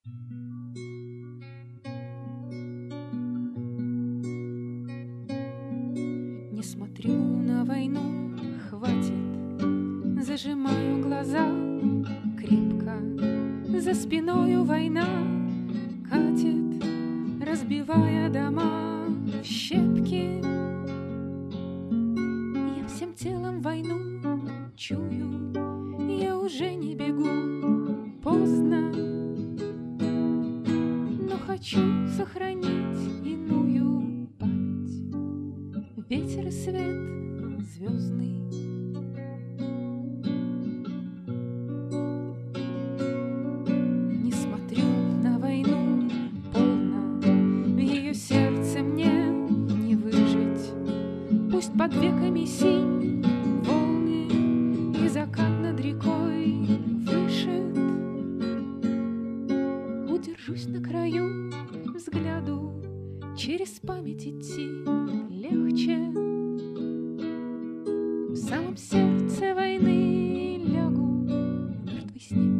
Не смотрю на войну, хватит, зажимаю глаза крепко. За спиною война катит, разбивая дома в щепки. Я всем телом войну чую, я уже не бегу, поздно, но хочу сохранить иную память. Ветер и свет звездный. Не смотрю на войну полно, в ее сердце мне не выжить. Пусть под веками синь волны и закат над рекой вышит. Удержусь на краю, взгляду через память идти легче. В самом сердце войны лягу в мертвый снег.